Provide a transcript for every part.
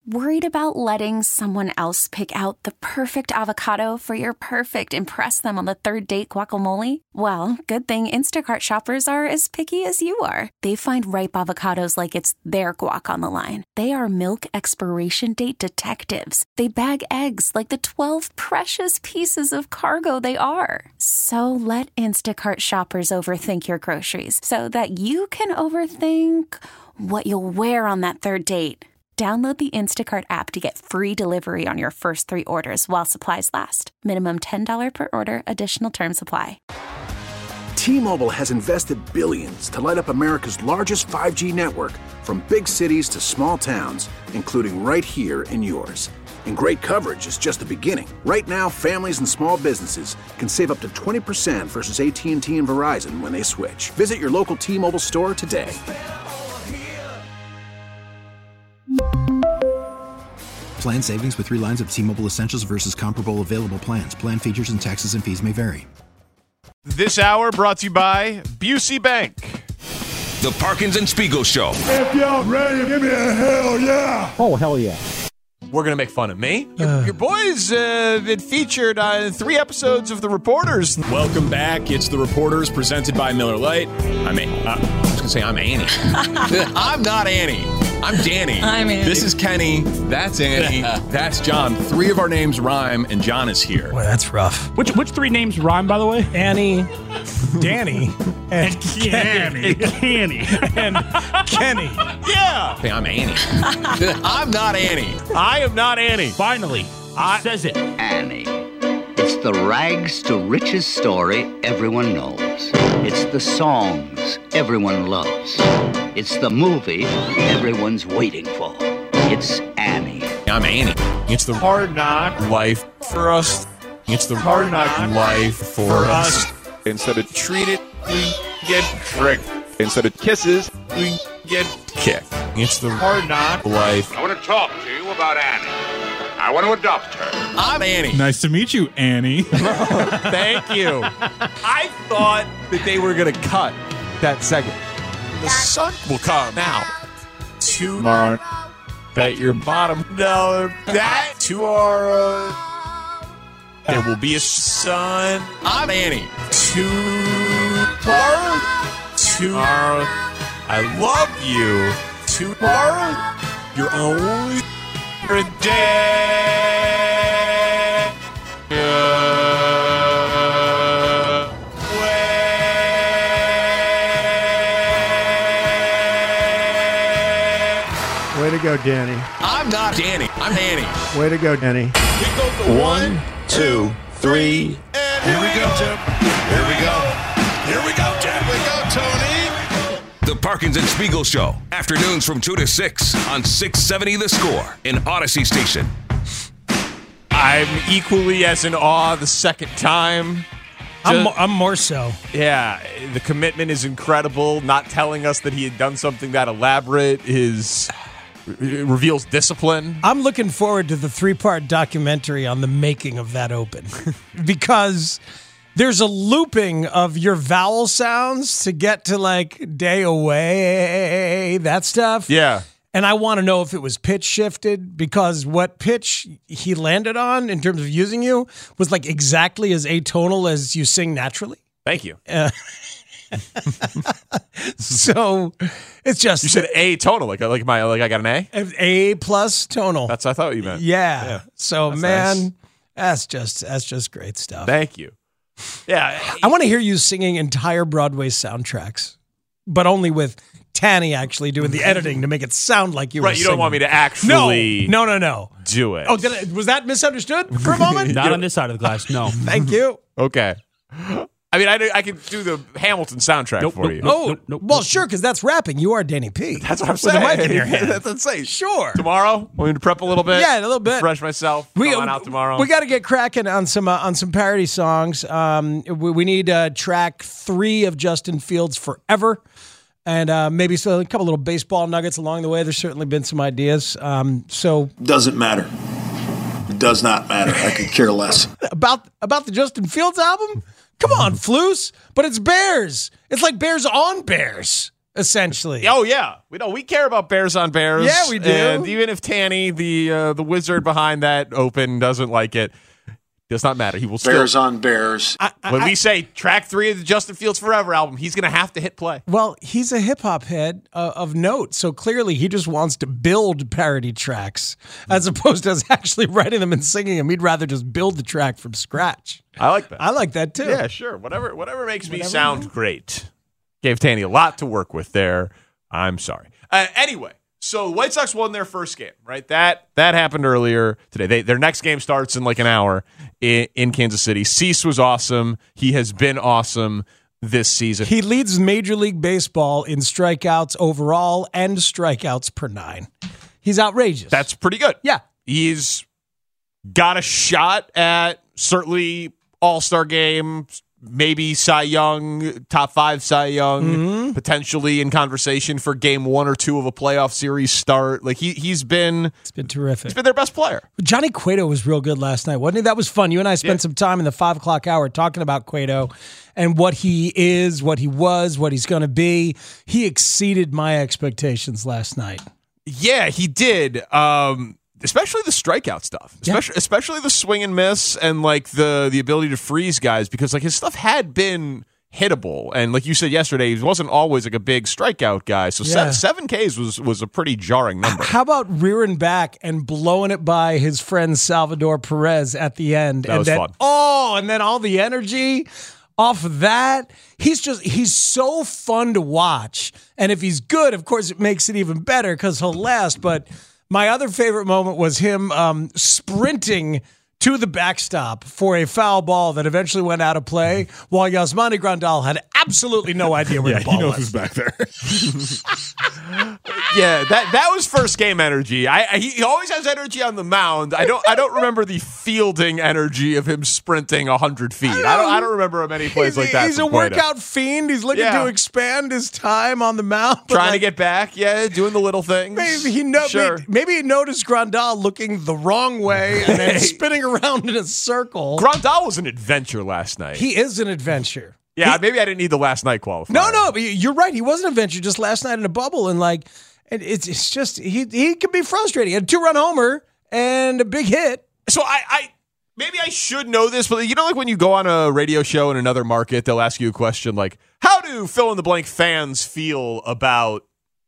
Worried about letting someone else pick out the perfect avocado for your perfect impress them on the third date guacamole? Well, good thing Instacart shoppers are as picky as you are. They find ripe avocados like it's their guac on the line. They are milk expiration date detectives. They bag eggs like the 12 precious pieces of cargo they are. So let Instacart shoppers overthink your groceries so that you can overthink what you'll wear on that third date. Download the Instacart app to get free delivery on your first 3 orders while supplies last. Minimum $10 per order. Additional terms apply. T-Mobile has invested billions to light up America's largest 5G network, from big cities to small towns, including right here in yours. And great coverage is just the beginning. Right now, families and small businesses can save up to 20% versus AT&T and Verizon when they switch. Visit your local T-Mobile store today. Plan savings with 3 lines of T-Mobile Essentials versus comparable available plans. Plan features and taxes and fees may vary. This hour brought to you by Busey Bank. The Parkins and Spiegel Show. If y'all ready, give me a hell yeah. Oh, hell yeah. We're going to make fun of me. Your boys been featured on 3 episodes of The Reporters. Welcome back. It's The Reporters presented by Miller Lite. I was going to say I'm Annie. I'm not Annie. I'm Danny. I'm Annie. This is Kenny. That's Annie. That's John. 3 of our names rhyme, and John is here. Boy, that's rough. Which 3 names rhyme, by the way? Annie, Danny, and Kenny. and Kenny. Yeah. Hey, I'm Annie. I'm not Annie. I am not Annie. Finally. Says it. Annie. It's the rags to riches story everyone knows. It's the songs everyone loves. It's the movie everyone's waiting for. It's Annie. I'm Annie. It's the hard knock life for us. It's the hard knock life for us. Instead of treated, we get tricked. Instead of kisses, we get kicked. It's the hard knock life. I want to talk to you about Annie. I want to adopt her. I'm Annie. Nice to meet you, Annie. Thank you. I thought that they were going to cut that segment. The sun will come out tomorrow. Bet your bottom dollar that tomorrow there will be a sun. I'm Annie. Tomorrow. I love you. Tomorrow. You're only a day. Way to go, Danny. I'm not Danny. I'm Annie. Way to go, Danny. 1, 2, 3. And here we go, Tim. Here we go. Here we go, Tim. Here we go, Tony. The Parkins and Spiegel Show. Afternoons from 2 to 6 on 670 The Score in Odyssey Station. I'm equally as in awe the second time. I'm more so. Yeah, the commitment is incredible. Not telling us that he had done something that elaborate reveals discipline. I'm looking forward to the 3-part documentary on the making of that open because there's a looping of your vowel sounds to get to like day away, that stuff. Yeah. And I want to know if it was pitch shifted because what pitch he landed on in terms of using you was like exactly as atonal as you sing naturally. Thank you. So it's just you said atonal, like I got an A. A plus tonal. That's what I thought you meant. Yeah. So that's man, nice. that's just great stuff. Thank you. Yeah, I want to hear you singing entire Broadway soundtracks, but only with Tanny actually doing the editing to make it sound like you were right. You singing. don't want me to actually no do it. Oh, was that misunderstood for a moment? Not on this side of the glass, no. Thank you. Okay. I mean, I can do the Hamilton soundtrack for you. Well, sure, because that's rapping. You are Danny P. That's what I'm With saying. a mic in your hand. That's what I'm saying. Sure. Tomorrow, we need to prep a little bit. Yeah, a little bit. Refresh myself. Going out tomorrow. We got to get cracking on some parody songs. We need track 3 of Justin Fields' Forever. And maybe a couple little baseball nuggets along the way. There's certainly been some ideas. Doesn't matter. It does not matter. I could care less. About the Justin Fields album? Come on, Floos. But it's Bears. It's like Bears on Bears. essentially. Oh yeah, we care about Bears on Bears. Yeah, we do. And even if Tanny, the wizard behind that open, doesn't like it, does not matter. He will still Bears on Bears. When we say track 3 of the Justin Fields Forever album, he's going to have to hit play. Well, he's a hip hop head of note, so clearly he just wants to build parody tracks as opposed to us actually writing them and singing them. He'd rather just build the track from scratch. I like that. I like that too. Yeah, sure. Whatever makes me sound great. Gave Tanny a lot to work with there. I'm sorry. Anyway. So the White Sox won their first game, right? That happened earlier today. Their next game starts in like an hour in Kansas City. Cease was awesome. He has been awesome this season. He leads Major League Baseball in strikeouts overall and strikeouts per 9. He's outrageous. That's pretty good. Yeah. He's got a shot at certainly All-Star game, maybe Cy Young, top 5 Cy Young, potentially in conversation for game 1 or 2 of a playoff series start. Like it's been terrific. He's been their best player. Johnny Cueto was real good last night, wasn't he? That was fun. You and I spent some time in the 5 o'clock hour talking about Cueto and what he is, what he was, what he's going to be. He exceeded my expectations last night. Yeah, he did. Especially the strikeout stuff, especially the swing and miss and like the ability to freeze guys, because like his stuff had been hittable, and like you said yesterday, he wasn't always like a big strikeout guy. So 7 Ks was a pretty jarring number. How about rearing back and blowing it by his friend Salvador Perez at the end? That was fun. Oh, and then all the energy off of that. He's so fun to watch, and if he's good, of course, it makes it even better because he'll last. But my other favorite moment was him sprinting to the backstop for a foul ball that eventually went out of play, while Yasmani Grandal had absolutely no idea where the ball he knows was. who's back there. Yeah, that was first game energy. He always has energy on the mound. I don't remember the fielding energy of him sprinting 100 feet. I don't remember many plays like that. He's a workout fiend. He's looking to expand his time on the mound, trying to get back. Yeah, doing the little things. Maybe he noticed Grandal looking the wrong way and then spinning around in a circle. Grandal was an adventure last night. He is an adventure. Yeah, maybe I didn't need the last night qualifier. No, but you're right. He was an adventure just last night in a bubble, and like it's just he can be frustrating. He had a 2-run homer and a big hit. So I maybe I should know this, but you know, like when you go on a radio show in another market, they'll ask you a question like, "How do fill in the blank fans feel about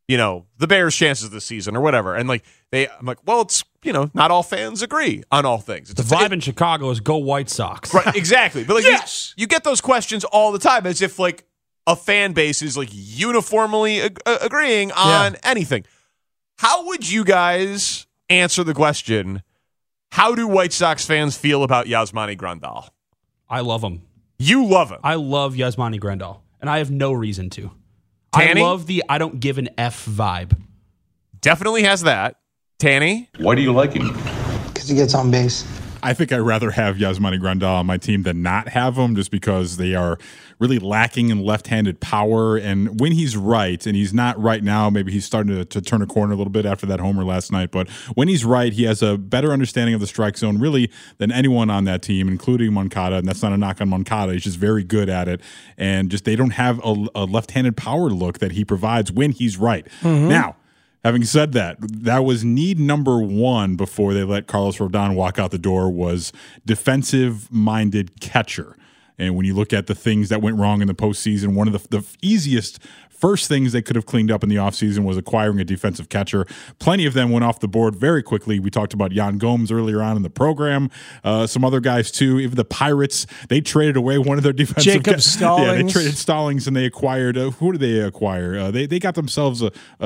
the Bears' chances this season or whatever?" And like I'm like, well, it's not all fans agree on all things. The vibe in Chicago is go White Sox. Right, exactly. But like yes, you get those questions all the time as if like a fan base is like uniformly agreeing on anything. How would you guys answer the question, how do White Sox fans feel about Yasmani Grandal? I love him. You love him. I love Yasmani Grandal, and I have no reason to. Tanny? I love the I don't give an F vibe. Definitely has that. Tanny? Why do you like him? Because he gets on base. I think I'd rather have Yasmani Grandal on my team than not have him, just because they are really lacking in left-handed power. And when he's right, and he's not right now, maybe he's starting to turn a corner a little bit after that homer last night, but when he's right, he has a better understanding of the strike zone, really, than anyone on that team, including Moncada. And that's not a knock on Moncada. He's just very good at it. And just they don't have a left-handed power look that he provides when he's right. Mm-hmm. Now, having said that, that was need number 1 before they let Carlos Rodon walk out the door, was defensive-minded catcher. And when you look at the things that went wrong in the postseason, one of the easiest first things they could have cleaned up in the offseason was acquiring a defensive catcher. Plenty of them went off the board very quickly. We talked about Yan Gomes earlier on in the program. Some other guys, too. Even the Pirates, they traded away one of their defensive Jacob Stallings. Yeah, they traded Stallings, and they acquired who did they acquire? They got themselves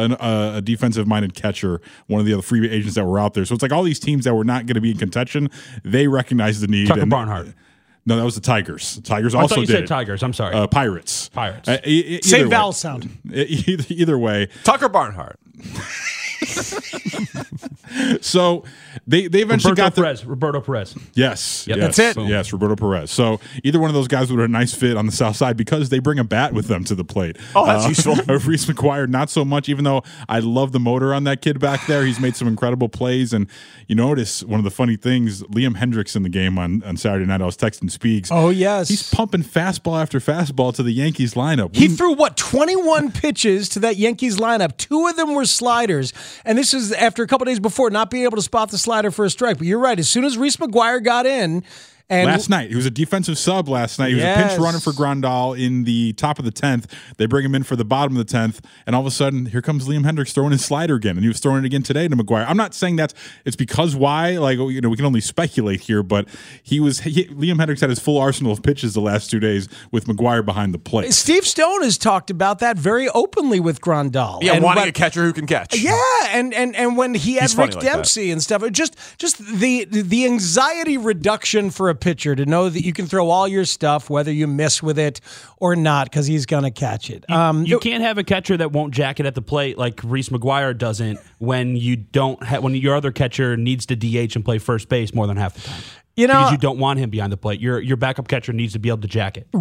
a defensive-minded catcher, one of the other free agents that were out there. So it's like all these teams that were not going to be in contention, they recognized the need. Tucker Barnhart. No, that was the Tigers. The Tigers I also thought you did said Tigers. I'm sorry. Pirates. Pirates. Same vowel sound. Either way. Tucker Barnhart. So they eventually got Roberto Perez. Yes. Yep. Yes, that's it. Yes, Roberto Perez. So either one of those guys would have a nice fit on the south side because they bring a bat with them to the plate. Oh, that's useful. Reese McGuire, not so much, even though I love the motor on that kid back there. He's made some incredible plays. And you notice one of the funny things, Liam Hendricks in the game on Saturday night, I was texting Speaks. Oh, yes. He's pumping fastball after fastball to the Yankees lineup. He threw, 21 pitches to that Yankees lineup. 2 of them were sliders. And this is after a couple days before not being able to spot the slider for a strike. But you're right. As soon as Reese McGuire got in, and last night, he was a defensive sub last night. He was a pinch runner for Grandal in the top of the 10th. They bring him in for the bottom of the 10th, and all of a sudden, here comes Liam Hendricks throwing his slider again, and he was throwing it again today to McGuire. I'm not saying it's because why, we can only speculate here, but Liam Hendricks had his full arsenal of pitches the last 2 days with McGuire behind the plate. Steve Stone has talked about that very openly with Grandal. Yeah, wanting a catcher who can catch. Yeah, and when he had Rick Dempsey and stuff, just the anxiety reduction for a pitcher to know that you can throw all your stuff, whether you miss with it or not, because he's going to catch it. You can't have a catcher that won't jack it at the plate like Reese McGuire doesn't when when your other catcher needs to DH and play first base more than half the time. Because you don't want him behind the plate. Your backup catcher needs to be able to jack it.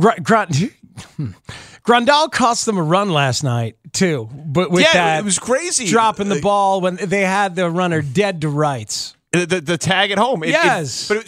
Grandal cost them a run last night, too. But with that, it was crazy. Dropping the ball when they had the runner dead to rights. The tag at home. He hits the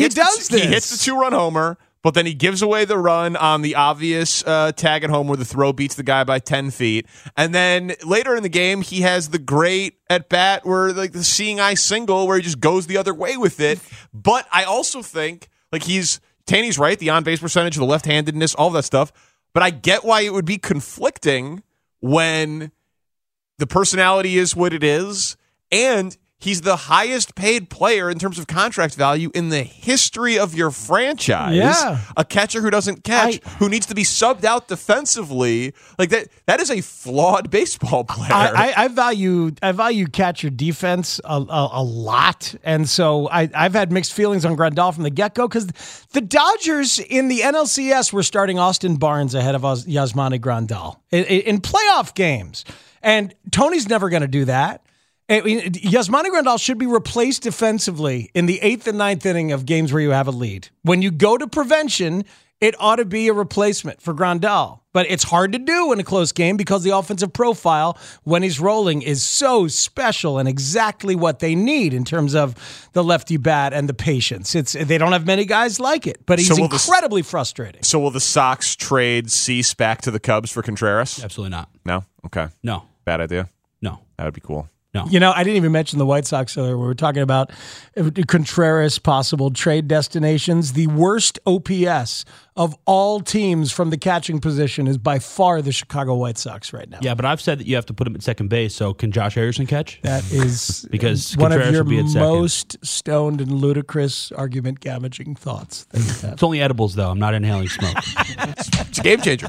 2-run homer, but then he gives away the run on the obvious tag at home where the throw beats the guy by 10 feet. And then later in the game, he has the great at bat where the seeing eye single where he just goes the other way with it. But I also think Taney's right, the on base percentage, the left-handedness, all that stuff. But I get why it would be conflicting when the personality is what it is and he's the highest paid player in terms of contract value in the history of your franchise. Yeah. A catcher who doesn't catch, who needs to be subbed out defensively. That is a flawed baseball player. I value catcher defense a lot. And so I've had mixed feelings on Grandal from the get-go because the Dodgers in the NLCS were starting Austin Barnes ahead of Yasmani Grandal in playoff games. And Tony's never going to do that. Yasmani Grandal should be replaced defensively in the 8th and 9th inning of games where you have a lead. When you go to prevention, it ought to be a replacement for Grandal. But it's hard to do in a close game because the offensive profile, when he's rolling, is so special and exactly what they need in terms of the lefty bat and the patience. They don't have many guys like it, but he's incredibly frustrating. So will the Sox trade Cease back to the Cubs for Contreras? Absolutely not. No? Okay. No. Bad idea? No. That would be cool. No. I didn't even mention the White Sox earlier. We were talking about Contreras' possible trade destinations. The worst OPS of all teams from the catching position is by far the Chicago White Sox right now. Yeah, but I've said that you have to put him at second base, so can Josh Harrison catch? That is because one Contreras of your would be at most stoned and ludicrous argument-gamaging thoughts that you have. It's only edibles, though. I'm not inhaling smoke. It's a game changer.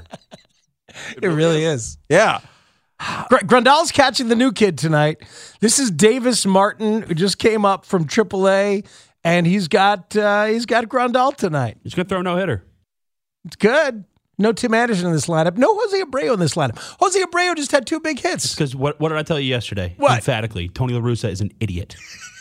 It really is. Yeah. Grandal's catching the new kid tonight. This is Davis Martin, who just came up from AAA, and he's got Grandal tonight. He's going to throw a no-hitter. It's good. No Tim Anderson in this lineup. No Jose Abreu in this lineup. Jose Abreu just had 2 big hits. Because what did I tell you yesterday? What? Emphatically, Tony La Russa is an idiot.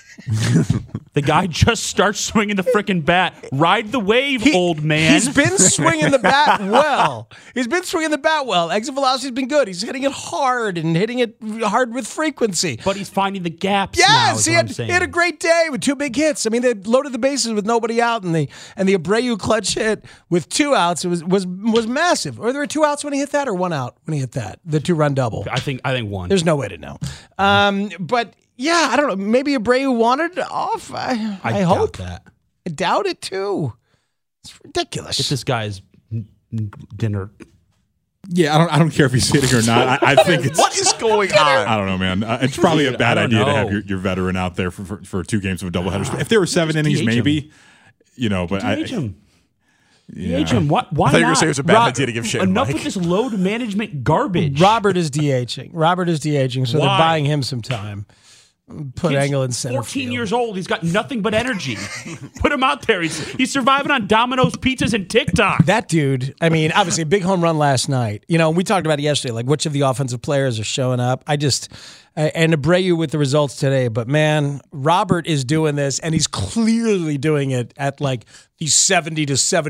The guy just starts swinging the freaking bat. Ride the wave, old man. He's been swinging the bat well. Exit velocity's been good. He's hitting it hard and hitting it hard with frequency. But he's finding the gaps. Yes, he had a great day with 2 big hits. I mean, they loaded the bases with nobody out, and the Abreu clutch hit with 2 outs was massive. Or there were 2 outs when he hit that, or 1 out when he hit that, the 2-run double. I think 1. There's no way to know. But. Yeah, I don't know. Maybe Abreu wanted it off. I hope. Doubt that. I doubt it, too. It's ridiculous. Get this guy's dinner. Yeah, I don't care if he's hitting or not. I think it's... What is going on? I don't know, man. It's probably a bad idea to have your veteran out there for 2 games of a doubleheader. If there were 7 innings, maybe. But DH him. Yeah. DH him. Why I thought you were not? saying it was a bad idea to give shit. Enough Mike. with this load management garbage. Robert is DHing, so they're buying him some time. Put Engel in center 14 field. years old. He's got nothing but energy. Put him out there. He's surviving on Domino's pizzas and TikTok. That dude, I mean, obviously a big home run last night. We talked about it yesterday, like which of the offensive players are showing up. and Abreu with the results today. But, man, Robert is doing this, and he's clearly doing it at like the 70 to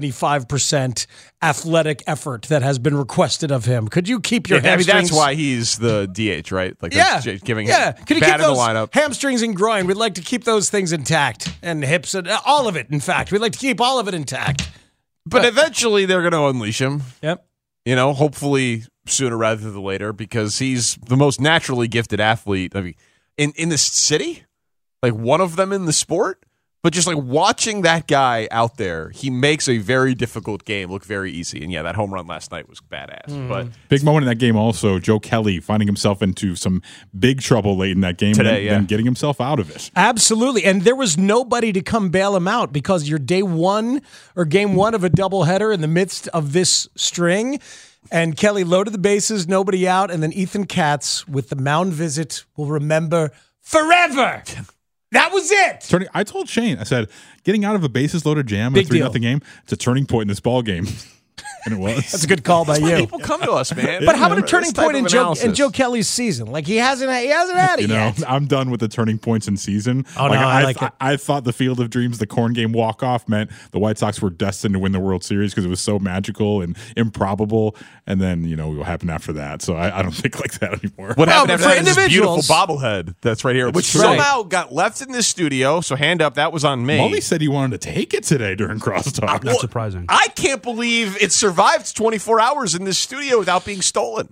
75% athletic effort that has been requested of him. Could you keep your hamstrings? I mean, that's why he's the DH, right? Like, giving him Could you bat keep in the those lineup. hamstrings and groin? We'd like to keep those things intact, and hips, and all of it, in fact. We'd like to keep all of it intact. But eventually they're going to unleash him. Yep. You know, hopefully sooner rather than later, because he's the most naturally gifted athlete. I mean, in this city, like one of them in the sport. But just like watching that guy out there, he makes a very difficult game look very easy. And yeah, that home run last night was badass. But big moment in that game also, Joe Kelly finding himself into some big trouble late in that game today, and then getting himself out of it. Absolutely. And there was nobody to come bail him out because you're day one or game one of a doubleheader in the midst of this string. And Kelly loaded the bases, nobody out. And then Ethan Katz with the mound visit will remember forever. That was it. I told Shane, I said, getting out of a bases loaded jam in a 3-0 game, it's a turning point in this ball game. And it was. That's a good call by you. People come to us, man. But how about a turning point in Joe Kelly's season? Like he hasn't had it yet. I'm done with the turning points in season. Oh, no, I like it. I thought the Field of Dreams, the corn game walk-off meant the White Sox were destined to win the World Series because it was so magical and improbable. And then, what happened after that. So I don't think like that anymore. What happened after that is this beautiful bobblehead that's right here, which somehow got left in this studio. So hand up, that was on me. Molly said he wanted to take it today during crosstalk. Not surprising. I can't believe it survived 24 hours in this studio without being stolen.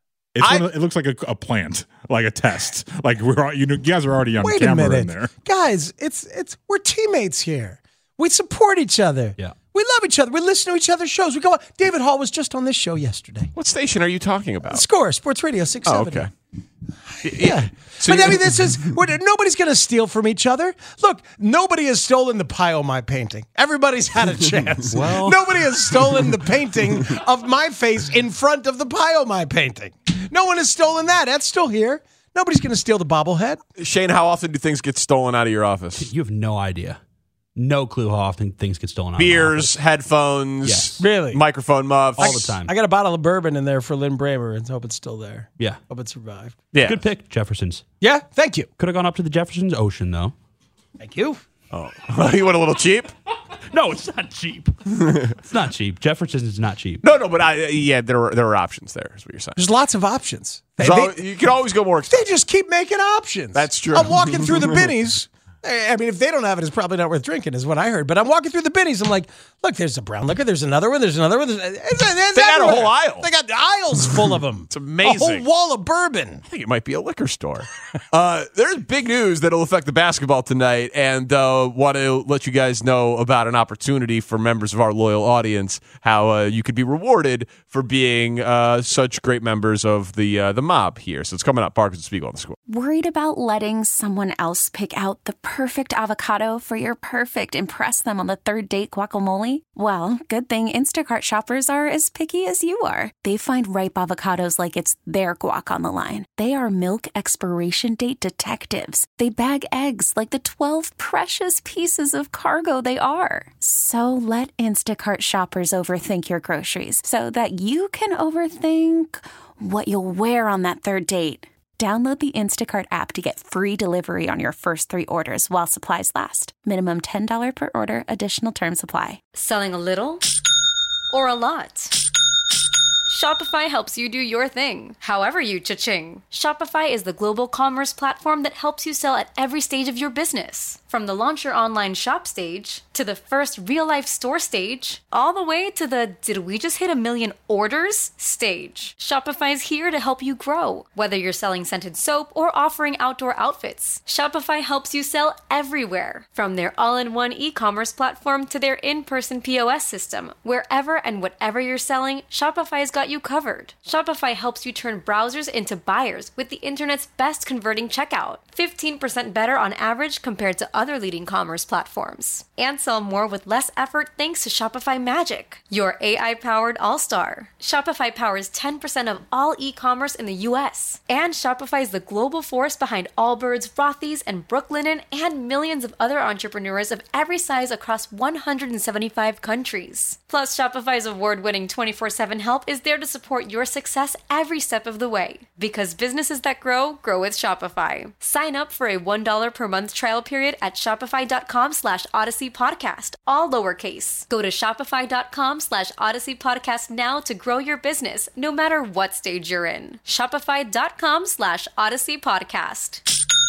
It looks like a plant, like a test. Like you guys are already on camera in there. Guys, we're teammates here. We support each other. Yeah. We love each other. We listen to each other's shows. We go on. David Hall was just on this show yesterday. What station are you talking about? Score, Sports Radio 670. Oh, okay. Yeah. So but I mean, nobody's going to steal from each other. Look, nobody has stolen the Pile My painting. Everybody's had a chance. Nobody has stolen the painting of my face in front of the Pile My painting. No one has stolen that. That's still here. Nobody's going to steal the bobblehead. Shane, how often do things get stolen out of your office? You have no idea. No clue how often things get stolen out Beers, of my office. headphones, Yes. Really? microphone muffs. All the time. I got a bottle of bourbon in there for Lynn Bramer and hope it's still there. Yeah. Hope it survived. Yeah. Good pick, Jefferson's. Yeah, thank you. Could have gone up to the Jefferson's Ocean, though. Thank you. Oh, you went a little cheap? No, it's not cheap. It's not cheap. Jefferson's is not cheap. No, but there were options there, is what you're saying. There's lots of options. You can always go more expensive. They just keep making options. That's true. I'm walking through the Binnies. I mean, if they don't have it, it's probably not worth drinking, is what I heard. But I'm walking through the Binnies. I'm like, look, there's a brown liquor. There's another one. There's another one. They got a whole aisle. They got aisles full of them. It's amazing. A whole wall of bourbon. I think it might be a liquor store. There's big news that'll affect the basketball tonight, and want to let you guys know about an opportunity for members of our loyal audience, how you could be rewarded for being such great members of the mob here. So it's coming up. Parkins and Spiegel on the Score. Worried about letting someone else pick out the perfect avocado for your perfect impress them on the third date guacamole? Well, good thing Instacart shoppers are as picky as you are. They find ripe avocados like it's their guac on the line. They are milk expiration date detectives. They bag eggs like the 12 precious pieces of cargo they are. So let Instacart shoppers overthink your groceries so that you can overthink what you'll wear on that third date. Download the Instacart app to get free delivery on your first 3 orders while supplies last. Minimum $10 per order. Additional terms apply. Selling a little or a lot? Shopify helps you do your thing, however you cha-ching. Shopify is the global commerce platform that helps you sell at every stage of your business. From the launch your online shop stage, to the first real-life store stage, all the way to the did we just hit 1 million orders stage. Shopify's here to help you grow. Whether you're selling scented soap or offering outdoor outfits, Shopify helps you sell everywhere. From their all-in-one e-commerce platform to their in-person POS system, wherever and whatever you're selling, Shopify's got you covered. Shopify helps you turn browsers into buyers with the internet's best converting checkout. 15% better on average compared to other leading commerce platforms. And sell more with less effort thanks to Shopify Magic, your AI-powered all-star. Shopify powers 10% of all e-commerce in the U.S. And Shopify is the global force behind Allbirds, Rothy's, and Brooklinen, and millions of other entrepreneurs of every size across 175 countries. Plus, Shopify's award-winning 24/7 help is there to support your success every step of the way. Because businesses that grow, grow with Shopify. Sign up for a $1 per month trial period at shopify.com/Odyssey Podcast, all lowercase. Go to shopify.com/Odyssey Podcast now to grow your business, no matter what stage you're in. Shopify.com/Odyssey Podcast.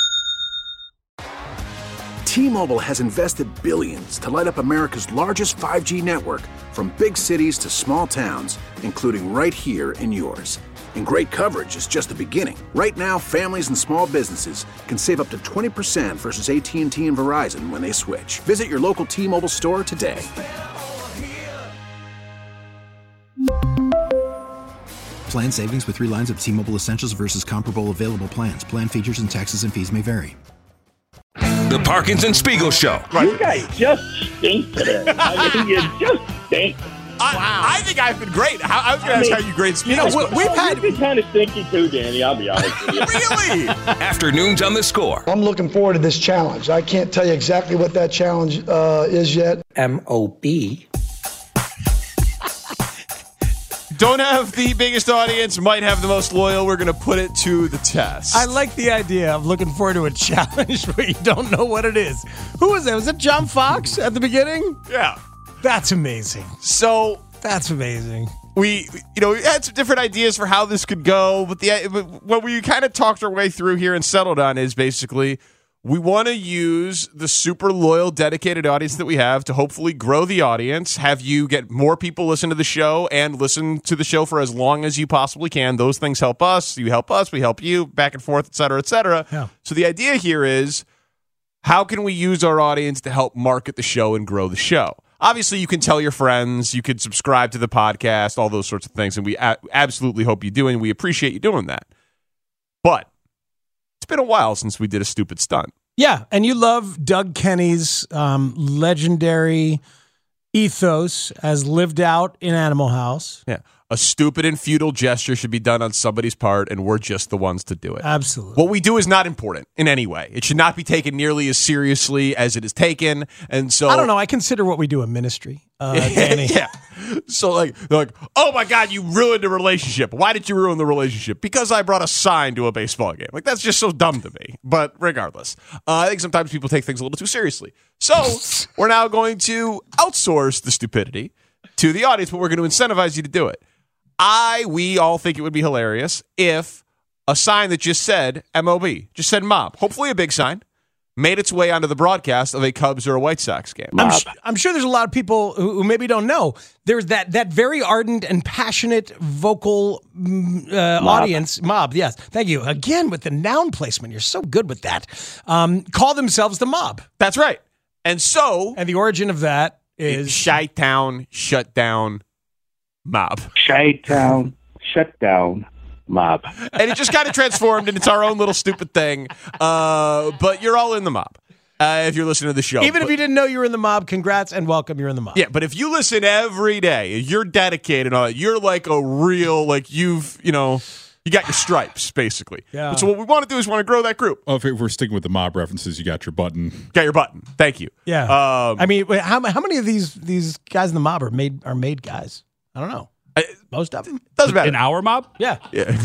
T-Mobile has invested billions to light up America's largest 5G network, from big cities to small towns, including right here in yours. And great coverage is just the beginning. Right now, families and small businesses can save up to 20% versus AT&T and Verizon when they switch. Visit your local T-Mobile store today. Plan savings with 3 lines of T-Mobile Essentials versus comparable available plans. Plan features and taxes and fees may vary. The Parkinson Spiegel Show. You guys just stink today. I mean, you just stink. I think I've been great. I was going to ask how you grade Spiegel. You've been kind of stinky too, Danny. I'll be honest with you. Really? Afternoons on the Score. I'm looking forward to this challenge. I can't tell you exactly what that challenge is yet. MOB. Don't have the biggest audience, might have the most loyal. We're going to put it to the test. I like the idea of looking forward to a challenge where you don't know what it is. Who was that? Was it John Fox at the beginning? Yeah. That's amazing. So that's amazing. We had some different ideas for how this could go, but what we kind of talked our way through here and settled on is basically we want to use the super loyal, dedicated audience that we have to hopefully grow the audience, have you get more people listen to the show and listen to the show for as long as you possibly can. Those things help us. You help us. We help you, back and forth, et cetera, et cetera. Yeah. So the idea here is, how can we use our audience to help market the show and grow the show? Obviously, you can tell your friends, you could subscribe to the podcast, all those sorts of things, and we absolutely hope you do, and we appreciate you doing that. But it's been a while since we did a stupid stunt. Yeah, and you love Doug Kenny's legendary ethos as lived out in Animal House. Yeah. A stupid and futile gesture should be done on somebody's part, and we're just the ones to do it. Absolutely. What we do is not important in any way. It should not be taken nearly as seriously as it is taken. And so I don't know. I consider what we do a ministry, Danny. Yeah. So they're like, oh my God, you ruined a relationship. Why did you ruin the relationship? Because I brought a sign to a baseball game. Like, that's just so dumb to me. But regardless, I think sometimes people take things a little too seriously. So we're now going to outsource the stupidity to the audience, but we're going to incentivize you to do it. We all think it would be hilarious if a sign that just said MOB, just said mob, hopefully a big sign, made its way onto the broadcast of a Cubs or a White Sox game. I'm sure there's a lot of people who maybe don't know. There's that very ardent and passionate vocal audience. Mob, yes. Thank you. Again, with the noun placement. You're so good with that. Call themselves the mob. That's right. And the origin of that is Chi-Town, shut down, mob. Chi-Town, shut down, mob. And it just kind of transformed, and it's our own little stupid thing. But you're all in the mob if you're listening to the show. If you didn't know you were in the mob, congrats and welcome. You're in the mob. Yeah, but if you listen every day, you're dedicated and all that. You're like a real, like you got your stripes, basically. Yeah. And so what we want to do is want to grow that group. Oh, if we're sticking with the mob references, you got your button. Got your button. Thank you. Yeah. I mean, how many of these guys in the mob are made guys? I don't know. Most of them. Doesn't matter. In our mob? Yeah.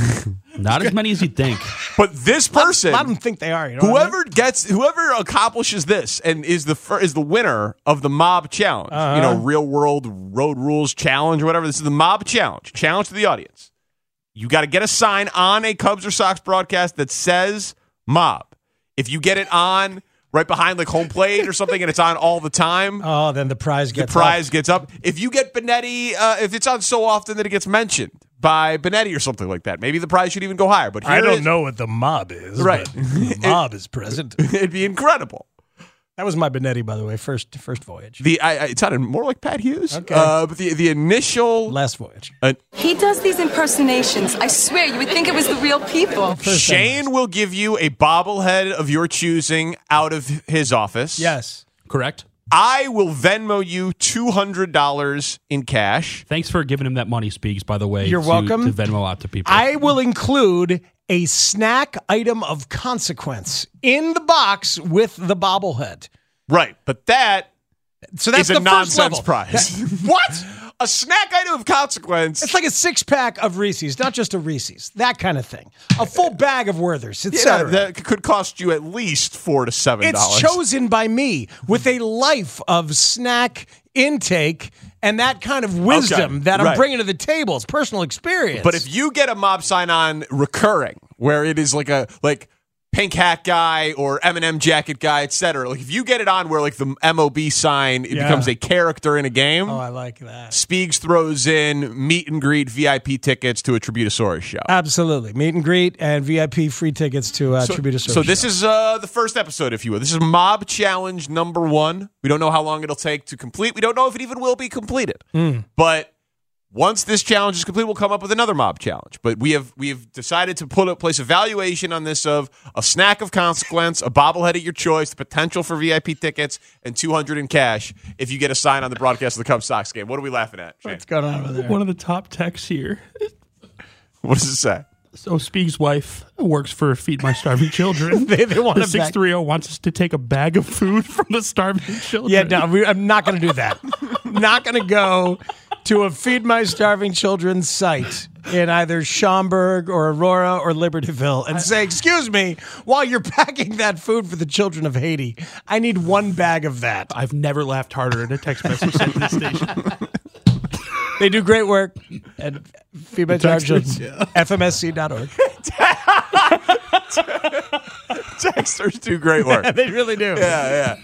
Not as many as you'd think. But this person, a lot of them think they are. You know whoever accomplishes this and is the winner of the mob challenge, real world road rules challenge or whatever. This is the mob challenge to the audience. You got to get a sign on a Cubs or Sox broadcast that says mob. If you get it on right behind like home plate or something and it's on all the time, then the prize gets up. If you get Benetti, if it's on so often that it gets mentioned by Benetti or something like that, maybe the prize should even go higher. But I don't know what the mob is. Right. The mob is present. It'd be incredible. That was my Benetti, by the way, first voyage. It sounded more like Pat Hughes. Okay. But the initial last voyage. He does these impersonations. I swear, you would think it was the real people. Shane will give you a bobblehead of your choosing out of his office. Yes. Correct. I will Venmo you $200 in cash. Thanks for giving him that money, Speaks, by the way. You're welcome. To Venmo out to people. I will include a snack item of consequence in the box with the bobblehead. Right, but that's a nonsense prize. What? a snack item of consequence. It's like a 6-pack of Reese's, not just a Reese's. That kind of thing. A full bag of Werther's, etc. That could cost you at least $4 to $7. It's chosen by me with a life of snack intake and that kind of wisdom that I'm bringing to the table. It's personal experience. But if you get a mob sign on recurring, where it is like pink hat guy or M&M jacket guy, etc. Like if you get it on where like the MOB sign, it becomes a character in a game. Oh, I like that. Speegs throws in meet and greet VIP tickets to a Tributosaurus show. Absolutely. Meet and greet and VIP free tickets to Tributosaurus show. So this is the first episode, if you will. This is Mob Challenge number 1. We don't know how long it'll take to complete. We don't know if it even will be completed. But once this challenge is complete, we'll come up with another mob challenge. But we have decided to place a valuation on this of a snack of consequence, a bobblehead of your choice, the potential for VIP tickets, and $200 in cash if you get a sign on the broadcast of the Cubs Sox game. What are we laughing at, Shane? What's going on over there? One of the top texts here. What does it say? So Speeg's wife works for Feed My Starving Children. they want the 630 wants us to take a bag of food from the starving children. Yeah, no, I'm not going to do that. Not going to go to a Feed My Starving Children site in either Schaumburg or Aurora or Libertyville and say, excuse me, while you're packing that food for the children of Haiti, I need 1 bag of that. I've never laughed harder at a text message sent to this station. They do great work at Feed My Starving Children, FMSC.org. Texters do great work. They really do. Yeah.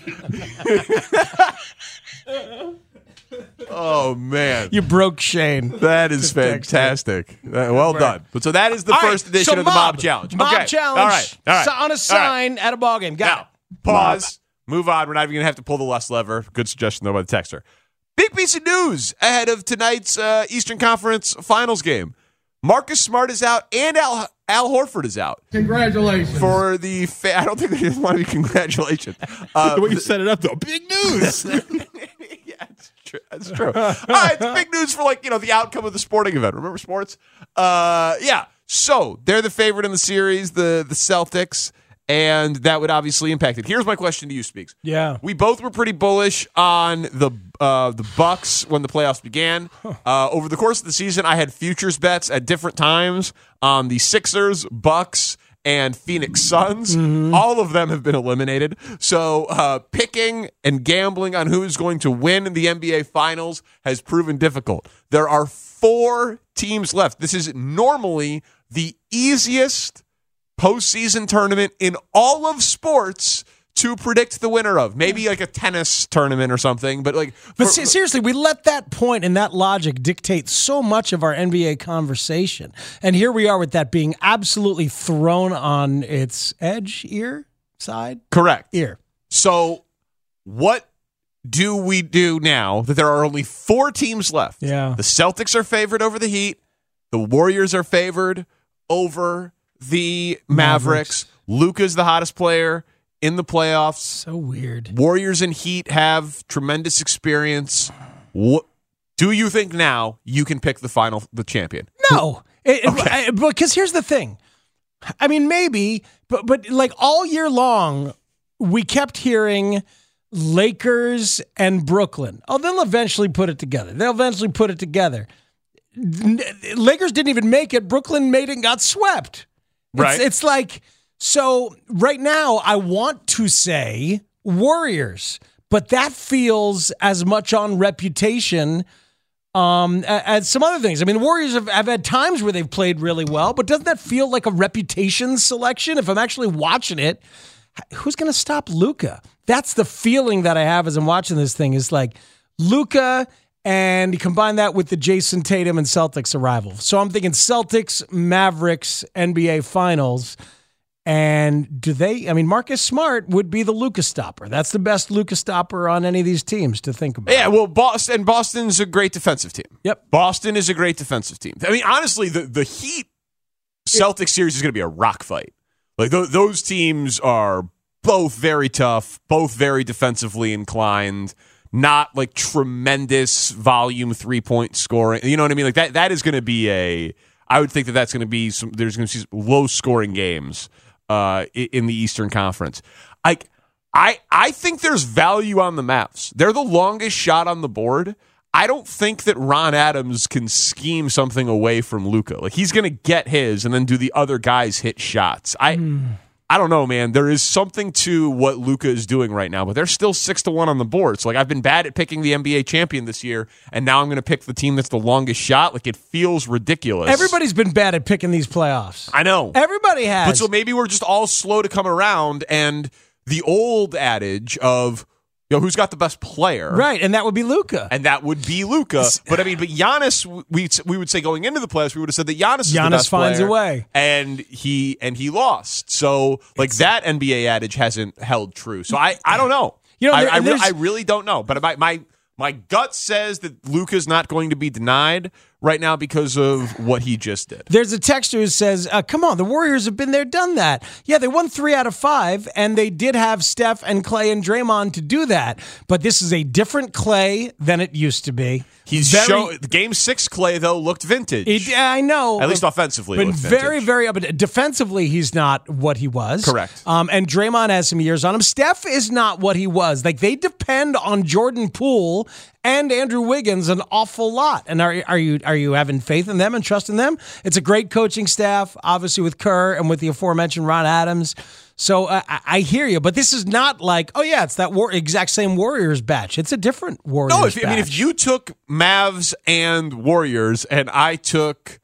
Oh, man. You broke Shane. That is fantastic. Well done. So that is the first edition of the Mob Challenge. Mob Challenge. All right. On a sign at a ballgame. Got it. Pause. Move on. We're not even going to have to pull the less lever. Good suggestion, though, by the texter. Big piece of news ahead of tonight's Eastern Conference Finals game. Marcus Smart is out and Al Horford is out. Congratulations. For the I don't think they just want to be congratulations. The way you set it up, though. Big news. Yeah, it's true. That's true. All right, it's big news for the outcome of the sporting event. Remember sports? Yeah. So they're the favorite in the series, the Celtics. And that would obviously impact it. Here's my question to you, Speaks. Yeah. We both were pretty bullish on the Bucks when the playoffs began. Over the course of the season, I had futures bets at different times on the Sixers, Bucks, and Phoenix Suns. All of them have been eliminated. So picking and gambling on who is going to win in the NBA Finals has proven difficult. There are 4 teams left. This is normally the easiest postseason tournament in all of sports to predict the winner of. Maybe like a tennis tournament or something, but seriously, we let that point and that logic dictate so much of our NBA conversation. And here we are with that being absolutely thrown on its edge, side? Correct. Ear. So what do we do now that there are only 4 teams left? Yeah. The Celtics are favored over the Heat. The Warriors are favored over the Mavericks. Luka's the hottest player in the playoffs. So weird. Warriors and Heat have tremendous experience. What do you think now you can pick the champion? No. Because here's the thing. I mean, maybe, but like all year long, we kept hearing Lakers and Brooklyn. Oh, they'll eventually put it together. Lakers didn't even make it. Brooklyn made it and got swept. Right. It's like, so right now I want to say Warriors, but that feels as much on reputation as some other things. I mean, the Warriors have had times where they've played really well, but doesn't that feel like a reputation selection? If I'm actually watching it, who's going to stop Luka? That's the feeling that I have as I'm watching this thing is like Luka, and you combine that with the Jason Tatum and Celtics arrival. So I'm thinking Celtics, Mavericks, NBA Finals. And Marcus Smart would be the Luka stopper. That's the best Luka stopper on any of these teams to think about. Yeah, well, Boston's a great defensive team. Yep. Boston is a great defensive team. I mean, honestly, the Heat Celtics series is going to be a rock fight. Like those teams are both very tough, both very defensively inclined. Not like tremendous volume 3-point scoring. You know what I mean? Like that is going to be I would think that's going to be there's going to be low scoring games in the Eastern Conference. I think there's value on the Mavs. They're the longest shot on the board. I don't think that Ron Adams can scheme something away from Luka. Like, he's going to get his and then do the other guys hit shots. I don't know, man. There is something to what Luka is doing right now, but they're still 6-1 on the board. So, like, I've been bad at picking the NBA champion this year, and now I'm going to pick the team that's the longest shot. Like, it feels ridiculous. Everybody's been bad at picking these playoffs. I know. Everybody has. But so maybe we're just all slow to come around, and the old adage of, who's got the best player? Right, and that would be Luka. But Giannis, we would say going into the playoffs, we would have said that Giannis is the best finds player, a way, and he lost. So that NBA adage hasn't held true. So I don't know. I really don't know. But my gut says that Luka's not going to be denied right now because of what he just did. There's a texter who says, come on, the Warriors have been there, done that. Yeah, they won 3 out of 5, and they did have Steph and Clay and Draymond to do that. But this is a different Clay than it used to be. Game 6 Clay, though, looked vintage. I know. At least offensively, but looked vintage. but defensively, he's not what he was. Correct. And Draymond has some years on him. Steph is not what he was. Like, they depend on Jordan Poole and Andrew Wiggins an awful lot. And are you having faith in them and trust in them? It's a great coaching staff, obviously, with Kerr and with the aforementioned Ron Adams. So I hear you, but this is not like, it's that if same Warriors batch. It's a different Warriors batch. If you took Mavs and Warriors and I took,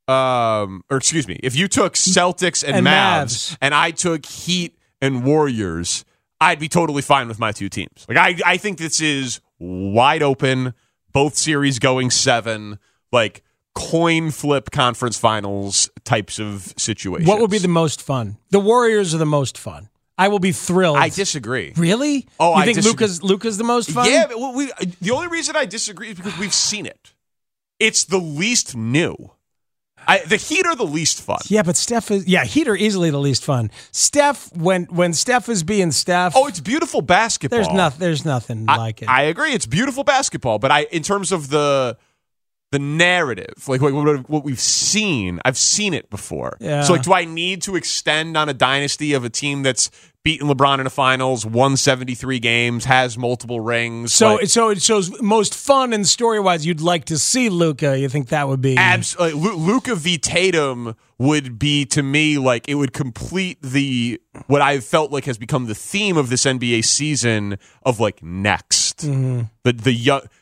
if you took Celtics and Mavs and I took Heat and Warriors, I'd be totally fine with my two teams. Like, I think this is wide open, both series going 7, like coin flip conference finals types of situations. What would be the most fun? The Warriors are the most fun. I will be thrilled. I disagree. Really? Oh, you think Luka's the most fun? Yeah, but the only reason I disagree is because we've seen it. It's the least new. The Heat are the least fun. Yeah, but Heat are easily the least fun. Steph, when Steph is being Steph. Oh, it's beautiful basketball. There's nothing like it. I agree. It's beautiful basketball, but in terms of the narrative, like what we've seen, I've seen it before. Yeah. So, like, do I need to extend on a dynasty of a team that's beaten LeBron in the finals, won 73 games, has multiple rings? So it shows most fun and story-wise you'd like to see Luka. You think that would be... Absolutely. Luka v. Tatum would be, to me, like, it would complete what I felt like has become the theme of this NBA season of, like, next. Mm-hmm. The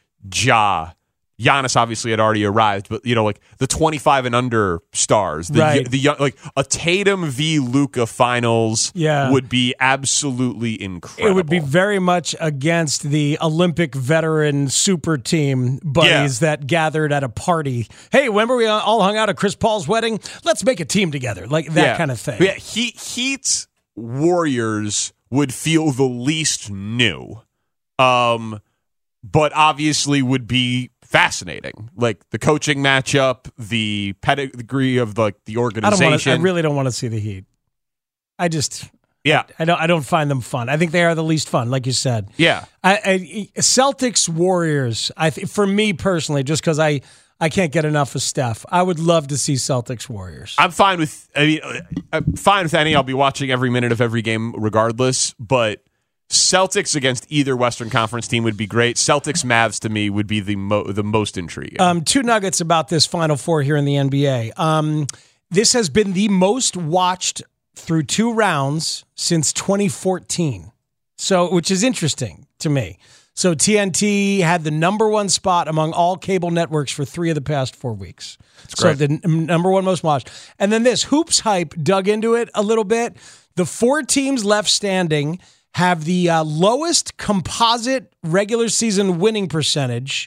young Giannis obviously had already arrived, but like the 25 and under stars, the young, like a Tatum v. Luka finals would be absolutely incredible. It would be very much against the Olympic veteran super team buddies that gathered at a party. Hey, remember we all hung out at Chris Paul's wedding? Let's make a team together, like that kind of thing. Yeah, Heat Warriors would feel the least new, but obviously would be fascinating, like the coaching matchup, the pedigree of the organization. I really don't want to see the Heat. I don't find them fun. I think they are the least fun, like you said. Yeah, Celtics Warriors. For me personally, just because I can't get enough of Steph, I would love to see Celtics Warriors. I'm fine with. I'm fine with any. I'll be watching every minute of every game, regardless. But Celtics against either Western Conference team would be great. Celtics Mavs to me would be the most intriguing. 2 nuggets about this Final Four here in the NBA. This has been the most watched through 2 rounds since 2014. Which is interesting to me. So TNT had the number 1 spot among all cable networks for 3 of the past 4 weeks. So the number 1 most watched. And then this Hoops Hype dug into it a little bit. The 4 teams left standing have the lowest composite regular season winning percentage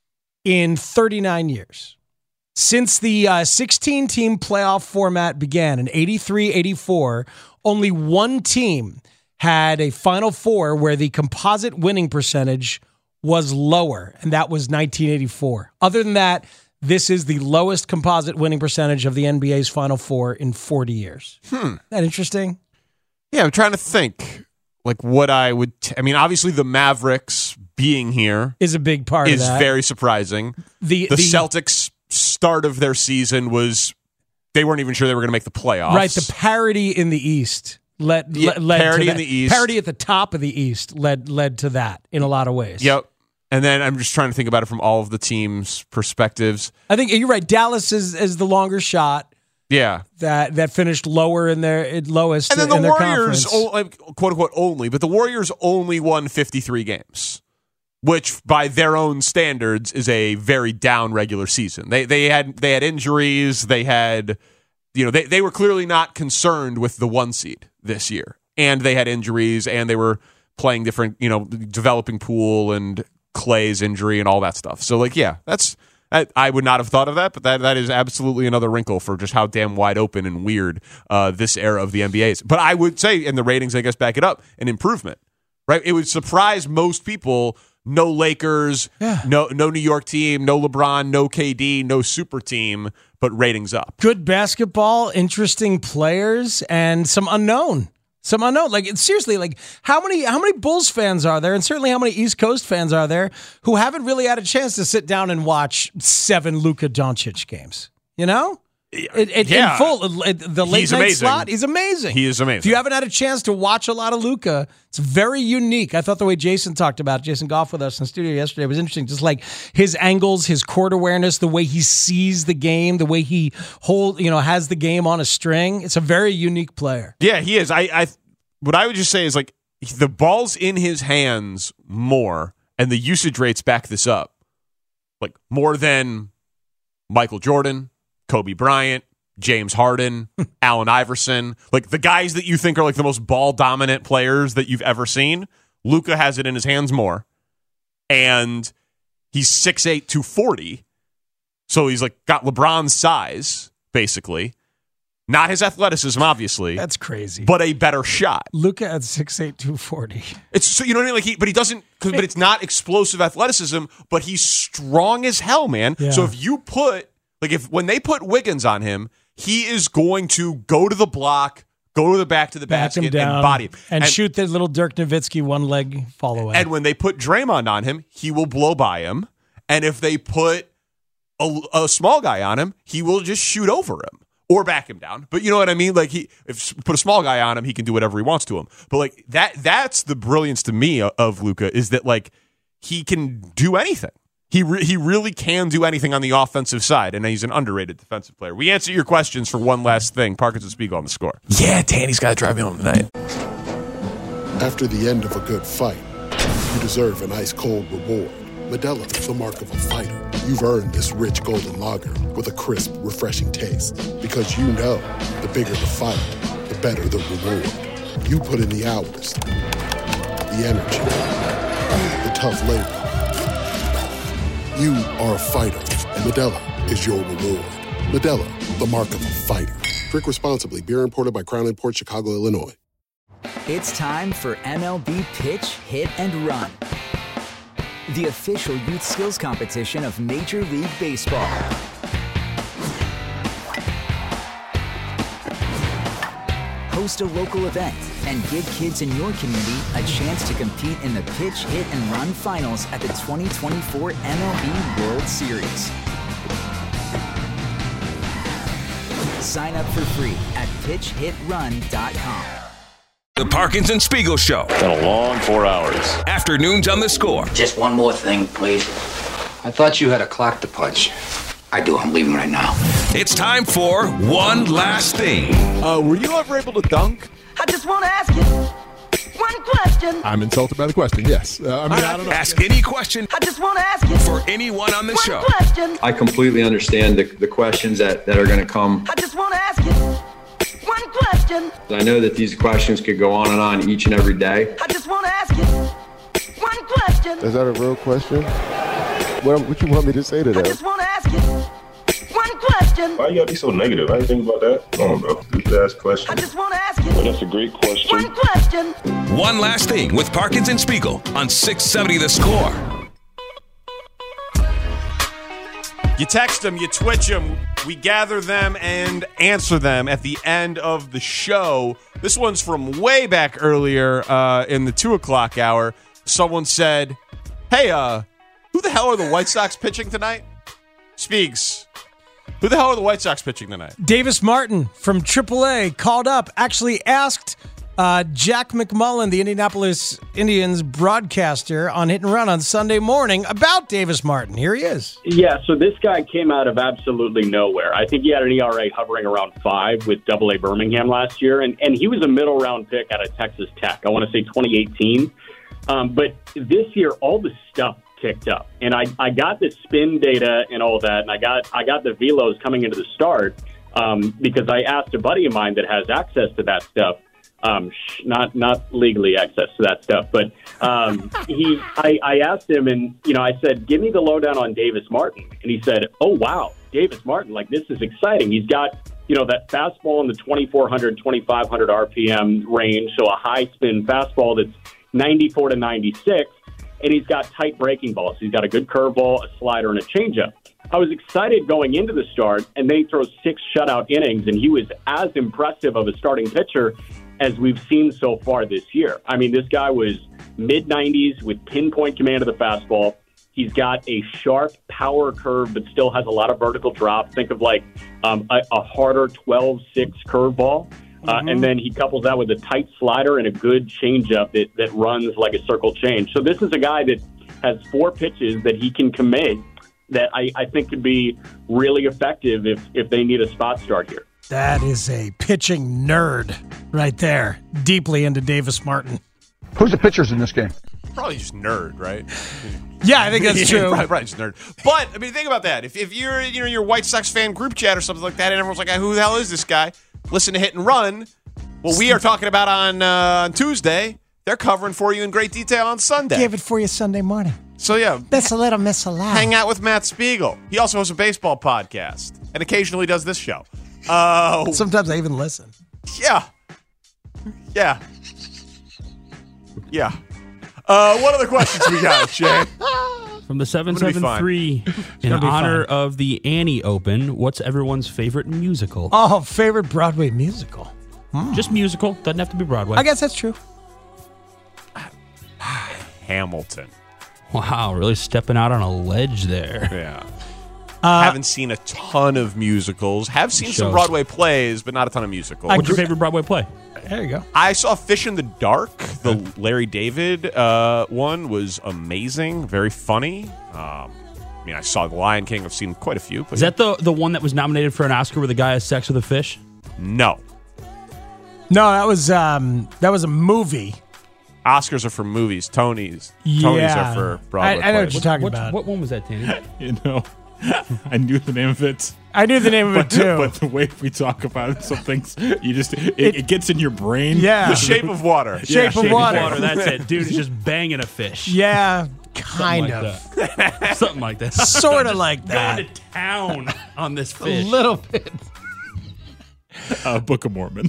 in 39 years. Since the 16-team playoff format began in 83-84, only 1 team had a Final Four where the composite winning percentage was lower, and that was 1984. Other than that, this is the lowest composite winning percentage of the NBA's Final Four in 40 years. Isn't that interesting? Yeah, I'm trying to think. Like what I would, obviously the Mavericks being here is a big part of that. Is very surprising. The Celtics start of their season was, they weren't even sure they were going to make the playoffs. Right, the parity in the East led parity to in the East. Parity at the top of the East led to that in a lot of ways. Yep. And then I'm just trying to think about it from all of the teams' perspectives. I think you're right. Dallas is the longer shot. Yeah, that finished lower in their lowest. And then the in their Warriors, conference. quote unquote, only, but the Warriors only won 53 games, which by their own standards is a very down regular season. They had injuries. They had, they were clearly not concerned with the 1 seed this year, and they had injuries, and they were playing different, developing Poole and Clay's injury and all that stuff. So I would not have thought of that, but that is absolutely another wrinkle for just how damn wide open and weird this era of the NBA is. But I would say, and the ratings, I guess, back it up, an improvement, right? It would surprise most people. No Lakers, no New York team, no LeBron, no KD, no super team, but ratings up. Good basketball, interesting players, and some unknown. Like, seriously, like how many Bulls fans are there, and certainly how many East Coast fans are there who haven't really had a chance to sit down and watch 7 Luka Doncic games? In full, the late night slot, he's amazing. He is amazing. If you haven't had a chance to watch a lot of Luka, it's very unique. I thought the way Jason talked about it, Jason Goff with us in the studio yesterday, was interesting. Just like his angles, his court awareness, the way he sees the game, the way he has the game on a string. It's a very unique player. Yeah, he is. What I would just say is, like, the ball's in his hands more, and the usage rates back this up, like more than Michael Jordan, Kobe Bryant, James Harden, Allen Iverson, like the guys that you think are like the most ball dominant players that you've ever seen. Luka has it in his hands more, and he's 6'8", 240, so he's like got LeBron's size basically. Not his athleticism, obviously. That's crazy. But a better shot. Luka at 6'8", 240. It's so, you know what I mean? Like but he doesn't. But it's not explosive athleticism. But he's strong as hell, man. Yeah. So if you put when they put Wiggins on him, he is going to go to the block, go to the back to the basket, and body him, and shoot the little Dirk Nowitzki one leg fall away. And when they put Draymond on him, he will blow by him. And if they put a small guy on him, he will just shoot over him. Or back him down. But you know what I mean? Like, if you put a small guy on him, he can do whatever he wants to him. But like that's the brilliance to me of Luka, is that like he can do anything. He really can do anything on the offensive side, and he's an underrated defensive player. We answer your questions for one last thing. Parkins and Spiegel on the Score. Yeah, Danny's got to drive me home tonight. After the end of a good fight, you deserve an ice-cold reward. Modelo, the mark of a fighter. You've earned this rich golden lager with a crisp, refreshing taste. Because you know, the bigger the fight, the better the reward. You put in the hours, the energy, the tough labor. You are a fighter, and Modelo is your reward. Modelo, the mark of a fighter. Drink responsibly. Beer imported by Crown Imports, Chicago, Illinois. It's time for MLB Pitch, Hit, and Run. The official youth skills competition of Major League Baseball. Host a local event and give kids in your community a chance to compete in the Pitch, Hit, and Run finals at the 2024 MLB World Series. Sign up for free at pitchhitrun.com. The Parkins and Spiegel Show. Been a long 4 hours. Afternoons on the Score. Just one more thing, please. I thought you had a clock to punch. I do. I'm leaving right now. It's time for One Last Thing. Were you ever able to dunk? I just want to ask you one question. I'm insulted by the question, yes. I don't know. Ask any question. I just want to ask you for anyone on the show. One question. I completely understand the questions that are going to come. I just want to ask you one question. I know that these questions could go on and on each and every day. I just want to ask you one question. Is that a real question? What you want me to say to that? I just want to ask you one question. Why you gotta be so negative? I didn't think about that. I don't know. Just ask questions. I just want to ask you. Well, that's a great question. One question. One Last Thing with Parkins and Spiegel on 670 The Score. You text them, you twitch them, we gather them and answer them at the end of the show. This one's from way back earlier in the 2 o'clock hour. Someone said, hey, who the hell are the White Sox pitching tonight? Spiegs, who the hell are the White Sox pitching tonight? Davis Martin from AAA called up, actually asked Jack McMullen, the Indianapolis Indians broadcaster on Hit and Run on Sunday morning about Davis Martin. Here he is. Yeah, so this guy came out of absolutely nowhere. I think he had an ERA hovering around 5 with AA Birmingham last year, and he was a middle-round pick out of Texas Tech, I want to say 2018. But this year, all the stuff kicked up. And I got the spin data and all that, and I got the velos coming into the start because I asked a buddy of mine that has access to that stuff. Not legally access to that stuff, but I asked him, and I said, give me the lowdown on Davis Martin, and he said, oh wow, Davis Martin, like this is exciting. He's got that fastball in the 2,400, 2,500 RPM range, so a high spin fastball that's 94 to 96, and he's got tight breaking balls. He's got a good curveball, a slider, and a changeup. I was excited going into the start, and then he throws 6 shutout innings, and he was as impressive of a starting pitcher as we've seen so far this year. I mean, this guy was mid-90s with pinpoint command of the fastball. He's got a sharp power curve, but still has a lot of vertical drop. Think of like a harder 12-6 curveball. And then he couples that with a tight slider and a good changeup that runs like a circle change. So this is a guy that has 4 pitches that he can commit that I think could be really effective if they need a spot start here. That is a pitching nerd right there. Deeply into Davis Martin. Who's the pitchers in this game? Probably just nerd, right? Yeah, I think that's true. Probably just nerd. But, I mean, think about that. If you're your White Sox fan group chat or something like that, and everyone's like, who the hell is this guy? Listen to Hit and Run. What we are talking about on Tuesday, they're covering for you in great detail on Sunday. Gave it for you Sunday morning. So, yeah. Miss a little, miss a lot. Hang out with Matt Spiegel. He also has a baseball podcast and occasionally does this show. Sometimes I even listen. Yeah. What other questions we got, Jay? From the 773, in honor of the Annie Open, what's everyone's favorite musical? Oh, favorite Broadway musical. Just musical. Doesn't have to be Broadway. I guess that's true. Hamilton. Wow, really stepping out on a ledge there. Yeah. Haven't seen a ton of musicals. Have seen some Broadway plays, but not a ton of musicals. What's your favorite Broadway play? There you go. I saw Fish in the Dark. The Larry David one was amazing. Very funny. I saw The Lion King. I've seen quite a few. But Is that the one that was nominated for an Oscar where the guy has sex with a fish? No, that was a movie. Oscars are for movies. Tonys are for Broadway I know plays. what you're talking about. What one was that, Danny? I knew the name of it. I knew the name of it too. But the way we talk about some things, it gets in your brain. Yeah. The Shape of Water. Shape of Water. That's it. Dude is just banging a fish. Yeah, kind of. Something like that. Sort of like that. Going to town on this fish. A little bit. Book of Mormon.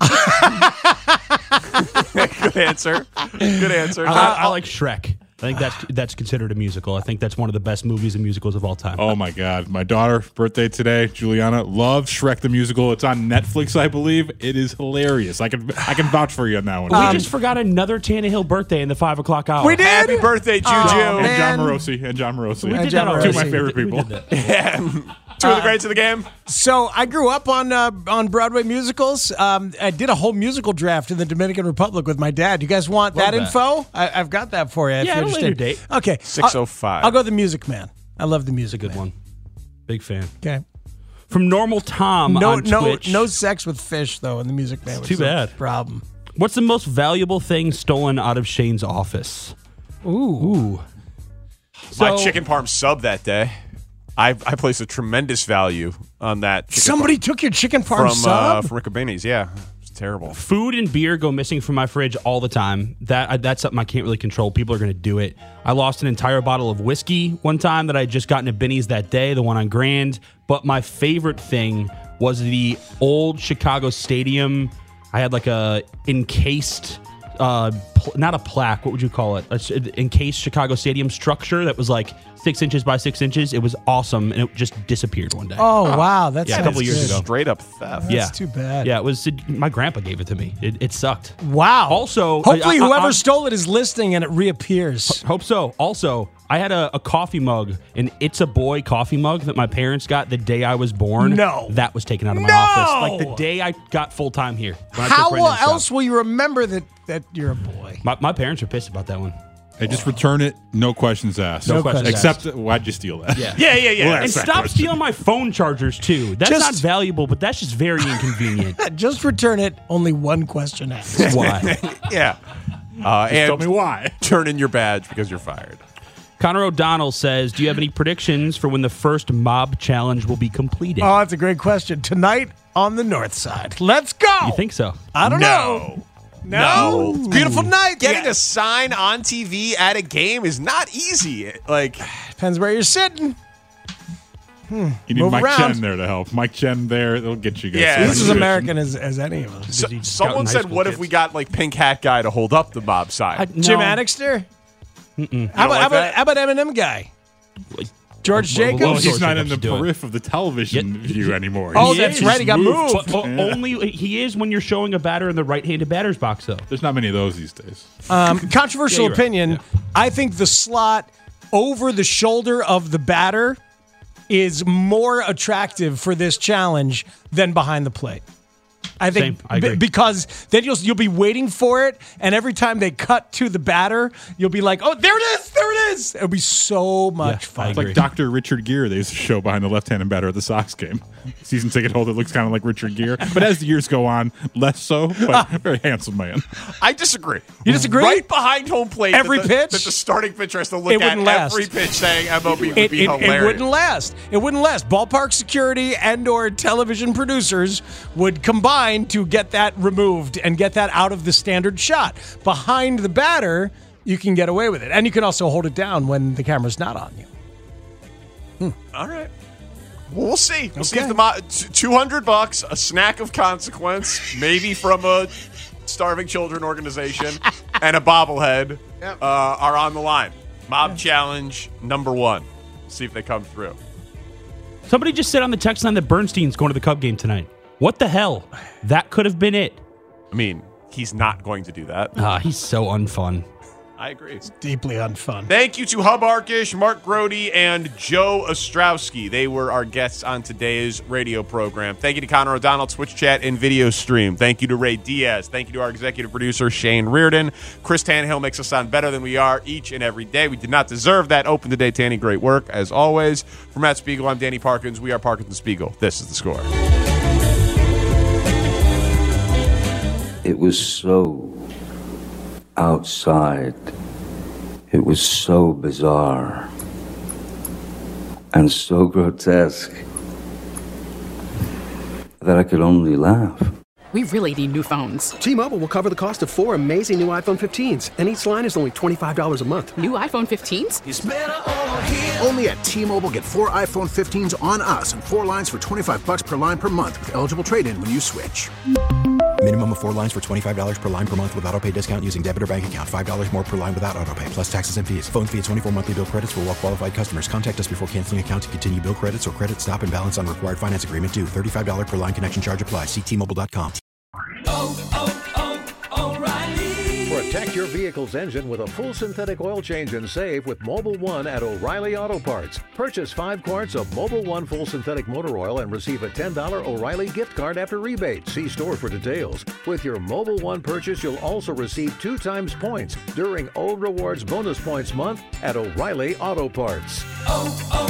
Good answer. I like Shrek. I think that's considered a musical. I think that's one of the best movies and musicals of all time. Oh, my God. My daughter's birthday today, Juliana, loves Shrek the Musical. It's on Netflix, I believe. It is hilarious. I can vouch for you on that one. We just forgot another Tannehill birthday in the 5 o'clock hour. We did? Happy birthday, Juju. And John Morosi. We did that already. Two of my favorite people. Two of the greats of the game. So I grew up on Broadway musicals. I did a whole musical draft in the Dominican Republic with my dad. You guys want that info? I've got that for you. If you're later date. Okay. 6:05. I'll go The Music Man. I love The Music Man. Good one. Big fan. Okay. From Normal Tom on Twitch. No sex with fish, though, in The Music Man. Too bad. Problem. What's the most valuable thing stolen out of Shane's office? Ooh. My chicken parm sub that day. I placed a tremendous value on that. Somebody took your chicken parm sub? From Riccobini's, yeah. It's terrible. Food and beer go missing from my fridge all the time. That's something I can't really control. People are going to do it. I lost an entire bottle of whiskey one time that I had just gotten at Binny's that day, the one on Grand. But my favorite thing was the old Chicago Stadium. I had like a encased... not a plaque, what would you call it? An encased Chicago Stadium structure that was like 6 inches by 6 inches. It was awesome, and it just disappeared one day. Oh, wow. That's a couple years ago. Straight up theft. That's too bad. Yeah, it was. My grandpa gave it to me. It sucked. Wow. Also, hopefully whoever stole it is listening and it reappears. Hope so. Also, I had a coffee mug, an It's a Boy coffee mug that my parents got the day I was born. No. That was taken out of my office. Like the day I got full-time here. How else will you remember that you're a boy? My parents are pissed about that one. Hey, just return it. No questions asked. No questions Except, asked. Why'd you steal that? Yeah. Well, and stop stealing my phone chargers, too. That's not valuable, but that's just very inconvenient. Just return it. Only one question asked. Why? Yeah. And tell me why. Turn in your badge because you're fired. Connor O'Donnell says, do you have any predictions for when the first mob challenge will be completed? Oh, that's a great question. Tonight on the north side. Let's go. You think so? I don't know. No. It's a beautiful night. Getting a sign on TV at a game is not easy. Like, depends where you're sitting. You need Mike Chen there to help. Mike Chen there, they'll get you guys. Yeah, he's as American as any of us. Someone said, what if we got like Pink Hat Guy to hold up the mob sign? Jim Annixter? How about Eminem Guy? George Jacobs? Well, he's not in the periphery of the television view anymore. Oh, that's right. He got moved. Only he is when you're showing a batter in the right-handed batter's box, though. There's not many of those these days. Controversial opinion. Right. Yeah. I think the slot over the shoulder of the batter is more attractive for this challenge than behind the plate. I think I agree. Because then you'll be waiting for it, and every time they cut to the batter, you'll be like, "Oh, there it is! There it is!" It'll be so much fun. It's like Dr. Richard Gere. They used to show behind the left-handed batter at the Sox game. Season ticket holder looks kind of like Richard Gere, but as the years go on, less so. But very handsome man. I disagree. You disagree? Right behind home plate, every pitch that the starting pitcher has to look at every pitch, saying MLB would be hilarious. It wouldn't last. It wouldn't last. Ballpark security and/or television producers would combine to get that removed and get that out of the standard shot. Behind the batter, you can get away with it. And you can also hold it down when the camera's not on you. All right. Well, we'll see. We'll see if the $200, a snack of consequence, maybe from a starving children organization, and a bobblehead are on the line. Mob challenge number 1. See if they come through. Somebody just said on the text line that Bernstein's going to the Cub game tonight. What the hell? That could have been it. I mean, he's not going to do that. He's so unfun. I agree. It's deeply unfun. Thank you to Hub Arkish, Mark Grody, and Joe Ostrowski. They were our guests on today's radio program. Thank you to Connor O'Donnell, Twitch chat and video stream. Thank you to Ray Diaz. Thank you to our executive producer, Shane Reardon. Chris Tannehill makes us sound better than we are each and every day. We did not deserve that. Open today, Tanny. Great work, as always. For Matt Spiegel, I'm Danny Parkins. We are Parkins and Spiegel. This is The Score. It was so outside. It was so bizarre and so grotesque that I could only laugh. We really need new phones. T-Mobile will cover the cost of 4 amazing new iPhone 15s, and each line is only $25 a month. New iPhone 15s? It's better over here. Only at T-Mobile, get 4 iPhone 15s on us and 4 lines for $25 per line per month with eligible trade-in when you switch. Minimum of 4 lines for $25 per line per month with autopay discount using debit or bank account. $5 more per line without autopay, plus taxes and fees. Phone fee at 24 monthly bill credits for well-qualified customers. Contact us before canceling account to continue bill credits or credit stop and balance on required finance agreement due. $35 per line connection charge applies. See T-Mobile.com. Protect your vehicle's engine with a full synthetic oil change and save with Mobil 1 at O'Reilly Auto Parts. Purchase 5 quarts of Mobil 1 full synthetic motor oil and receive a $10 O'Reilly gift card after rebate. See store for details. With your Mobil 1 purchase, you'll also receive 2 times points during O Rewards Bonus Points Month at O'Reilly Auto Parts.